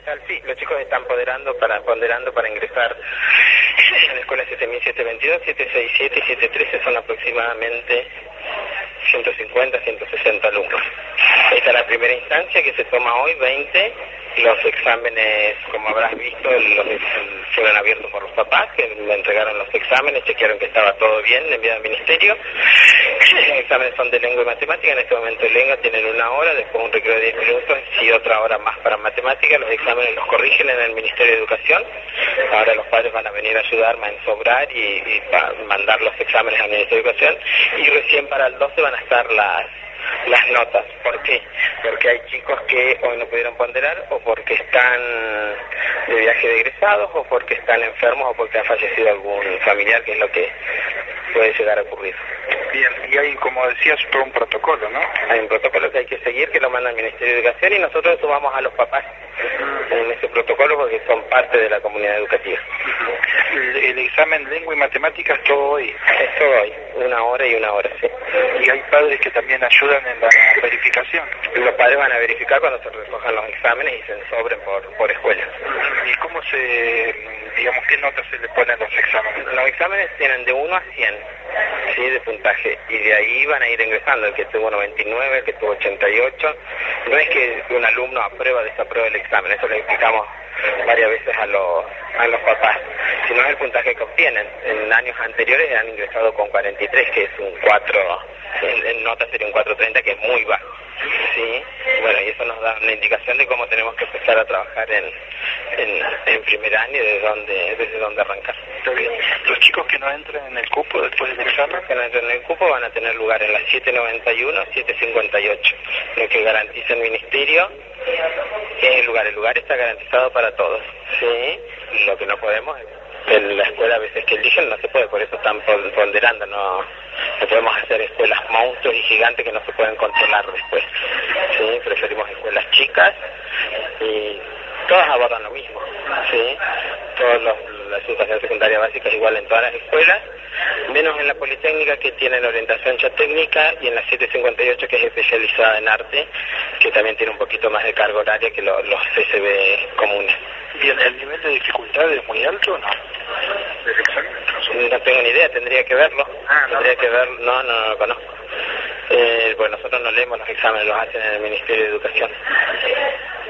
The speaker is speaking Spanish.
tal? Sí, los chicos están ponderando para ingresar en la escuela 7722, 767 y 713, son aproximadamente 150, 160 alumnos. Esta es la primera instancia que se toma hoy, 20. Los exámenes, como habrás visto, fueron abiertos por los papás, que me entregaron los exámenes, chequearon que estaba todo bien, enviado al ministerio. Los exámenes son de lengua y matemática, en este momento de lengua tienen 1 hora, después un recreo de 10 minutos y otra hora más para matemática. Los exámenes los corrigen en el Ministerio de Educación. Ahora los padres van a venir a ayudarme a ensobrar y mandar los exámenes al Ministerio de Educación, y recién para el 12 van a estar las notas. ¿Por qué? Porque hay chicos que hoy no pudieron ponderar, o porque están de viaje de egresados, o porque están enfermos, o porque ha fallecido algún familiar, que es lo que puede llegar a ocurrir. Bien, y hay, como decías, todo un protocolo, ¿no? Hay un protocolo que hay que seguir, que lo manda el Ministerio de Educación, y nosotros sumamos a los papás en ese protocolo porque son parte de la comunidad educativa. El examen lengua y matemáticas todo hoy. Es todo hoy, 1 hora y 1 hora, sí. Y hay padres que también ayudan en la verificación. Los padres van a verificar cuando se recojan los exámenes y se ensobren por escuela. ¿Y cómo qué notas se le ponen a los exámenes? Los exámenes tienen de 1 a 100, ¿sí?, de puntaje, y de ahí van a ir ingresando el que tuvo 99, el que tuvo 88. No es que un alumno aprueba o desaprueba el examen, eso lo explicamos varias veces a los papás, sino es el puntaje que obtienen. En años anteriores han ingresado con 43, que es un 4, en nota sería un 430, que es muy bajo, ¿sí? Bueno, y eso nos da una indicación de cómo tenemos que empezar a trabajar en primer año y desde dónde arrancar. Los chicos que no entren en el cupo después del examen, que no entren en el cupo, van a tener lugar en las 791, 758. Lo que garantiza el Ministerio es el lugar está garantizado para todos, ¿sí? Lo que no podemos es, en la escuela a veces que eligen no se puede, por eso están ponderando, no podemos hacer escuelas monstruos y gigantes que no se pueden controlar después, ¿sí? Preferimos escuelas chicas y todas abordan lo mismo, ¿sí? La educación secundaria básica es igual en todas las escuelas, menos en la Politécnica, que tiene la orientación ya técnica, y en la 758, que es especializada en arte, que también tiene un poquito más de carga horaria que los CCB comunes. Bien, ¿el nivel de dificultad es muy alto o no? ¿Del examen? No tengo ni idea, tendría que verlo. No lo conozco. Pues nosotros no leemos los exámenes, los hacen en el Ministerio de Educación.